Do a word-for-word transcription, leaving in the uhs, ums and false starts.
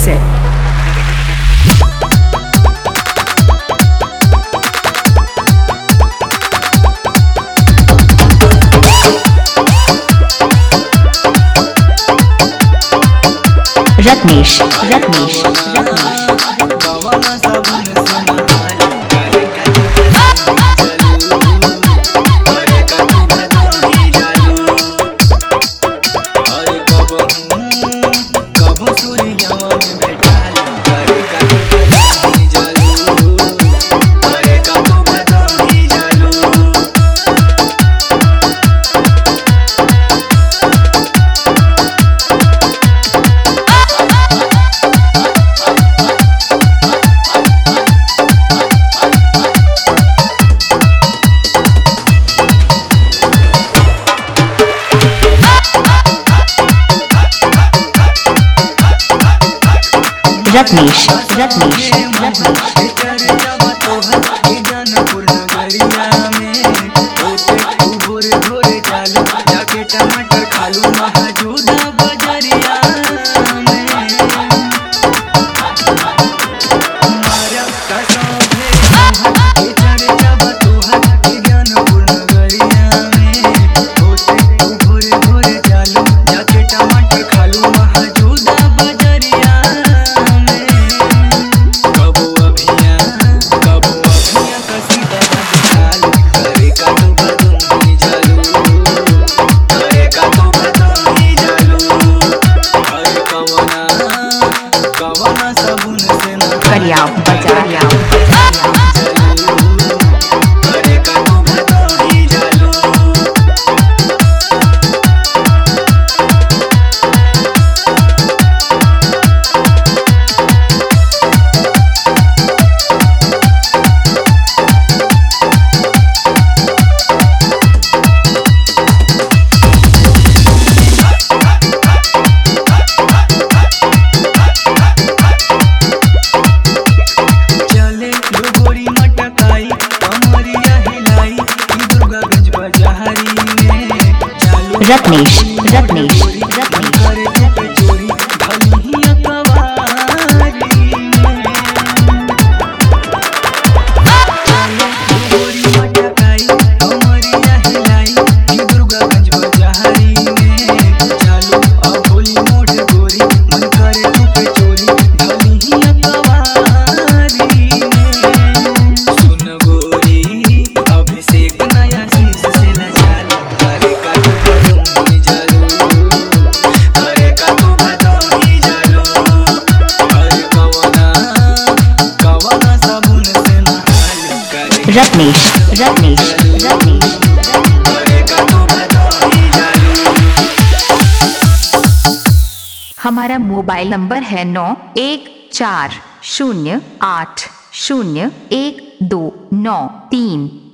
Cassette. Ratnesh Ratnesh Ratnesh Ratnesh टमाटर खालू महजूदा बजरिया में मारा कसम है चढ़ जब तोहर ज्ञानपुर नगरिया में होते तू भोरे भोरे चालू जाके टमाटर खालू महजूदा बजरिया में कबो अभिया कबो अभिया कसी दवा चालू करे का तो बदम ही चालू करे का तो बदम ही चालू अरे कवना कवना साबुन से ना करिया बजारिया करे का तो बदम ही चालू चले डोगोरी मटकाई कमरिया हिलाई ई दुर्गागंज बाजारी में चालू रत्नेश रत्नेश रत्नेश करे चुपे चोरी भलिया कवारी में चले डोगोरी मटकाई कमरिया हिलाई ई दुर्गागंज बाजारी में चालू अभोली मोड़ गोरी मन करे चुपे चोरी भलिया कवारी में सुन गोरी अभिषेक नया शीश से न चालू करे का तो बदम ही चालू करे का तो बदम ही चालू अरे कवना कवना साबुन से नहालू करे रत्नेश रत्नेश रत्नेश करे का तो बदम ही चालू। हमारा मोबाइल नंबर है नौ एक चार शून्य आठ शून्य एक दो नौ तीन।